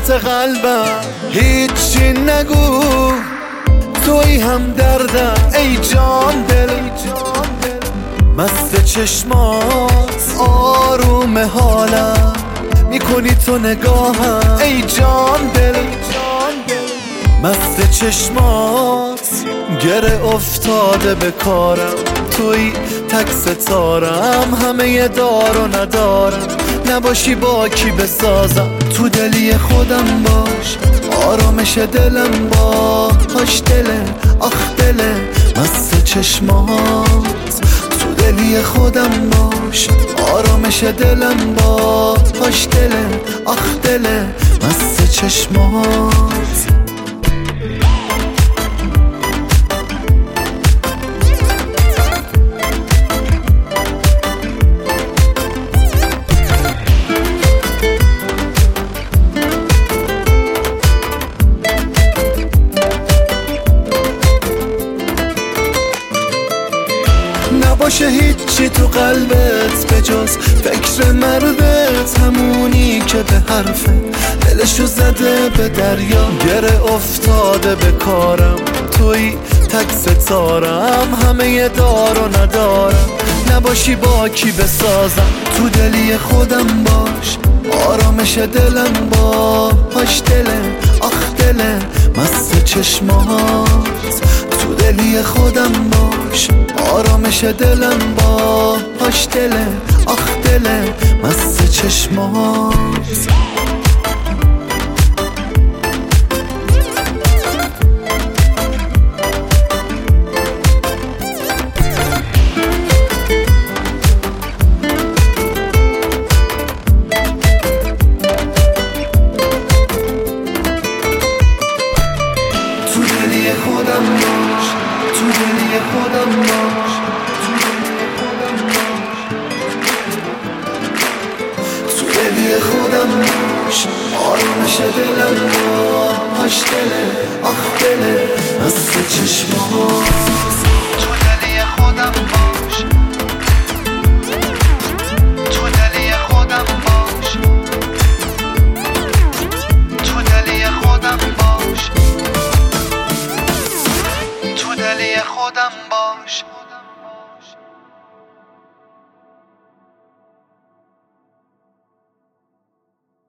وسط قلبم هیچی نگو، توی هم دردم ای جان دل. مست چشمات آروم حالم، میکنی تو نگاهم ای جان دل. مست چشمات گره افتاده به کارم، توی تک ستارم، همه دار و ندارم. نباشی با کی بسازم، تو دلی خودم باش، آرامش دلم باش دله، آخ دله. مست چشمات تو دلی خودم باش، آرامش دلم باش دله، آخ دله. مست چشمات نباشه هیچی تو قلبت به جز فکر مردت، همونی که به حرفت دلشو زده به دریا. گره افتاده به کارم، توی تک ستارم، همه دار و ندارم. نباشی با کی بسازم، تو دلی خودم باش، آرامش دلم باش دله، آخ دله. مست چشمات تو دلی خودم باش، آرامش دلم باش دله، آخ دله. مست چشمات تو دلی خودم باش، تو دلی خودم باش، تو دلی خودم باش، آرامش دلم باش دله، آخ دله. مست چشمات